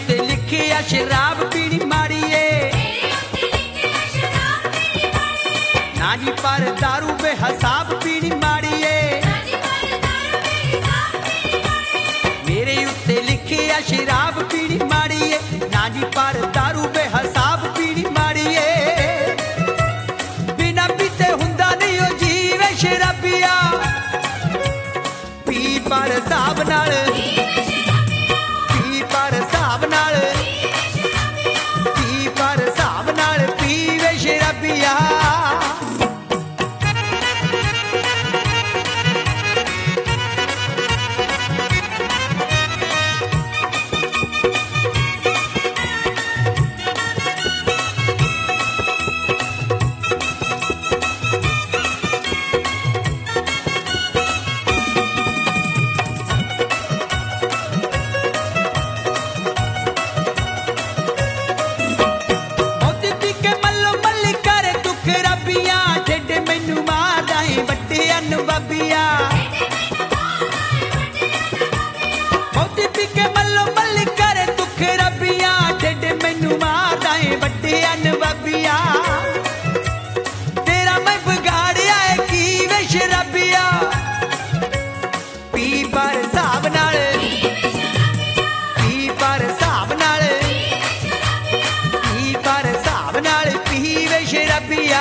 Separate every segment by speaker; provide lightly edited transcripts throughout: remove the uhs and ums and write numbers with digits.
Speaker 1: उत्ते लिखिया शराब पीनी माड़ी है ना जी, पर दारू बेहिसाब पीनी माड़ी है। मेरे उत्ते लिखिया शराब पीनी माड़ी है ना जी, पर दारू बेहिसाब पीनी माड़ी है। बिना पीते हुंदा नहीं ओ जीवे शराबिया, पी पर हिसाब नाल, पी पर हिसाब नाल, पी पर हिसाब नाल पीवे शराबिया। मोती पी के मल्लो मल्ली करे दुख रबिया, ढिड मैनू मारदा है वड्डे अनबबिया। तेरा मैं बिगाड़िया है की वे शराबिया, पी पर हिसाब नाल, पी पर हिसाब नाल, पी पर हिसाब नाल पी वे शराबिया।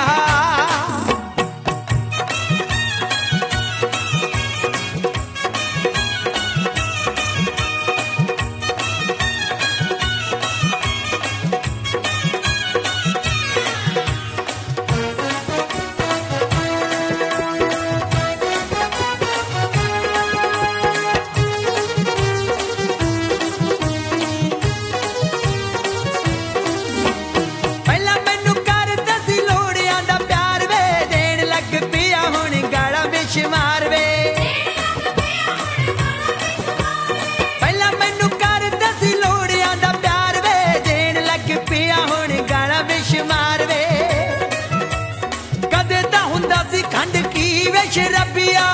Speaker 1: शराबिया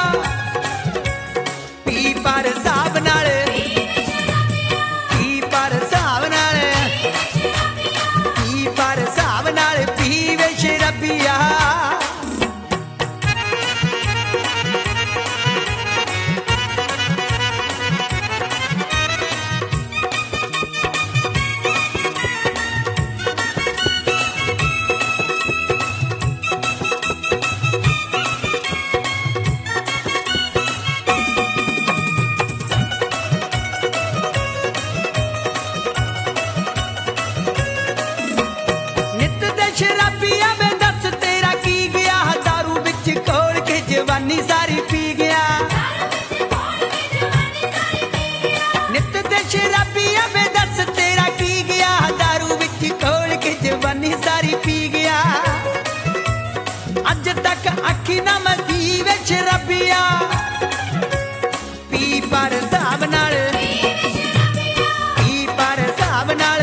Speaker 1: पी पर हिसाब नाल, पी पर हिसाब नाल, पी पर हिसाब नाल पीवे शराबिया। शराबिया में दस तेरा की गया, दारू बिच खोल के जवानी सारी पी गया। नित दे शराबिया में दस तेरा की गया, दारू बिच खोल के जवानी सारी पी गया। अज तक अखी ना मसीवे शराबिया, पी पर हिसाब नाल, पी पर हिसाब नाल,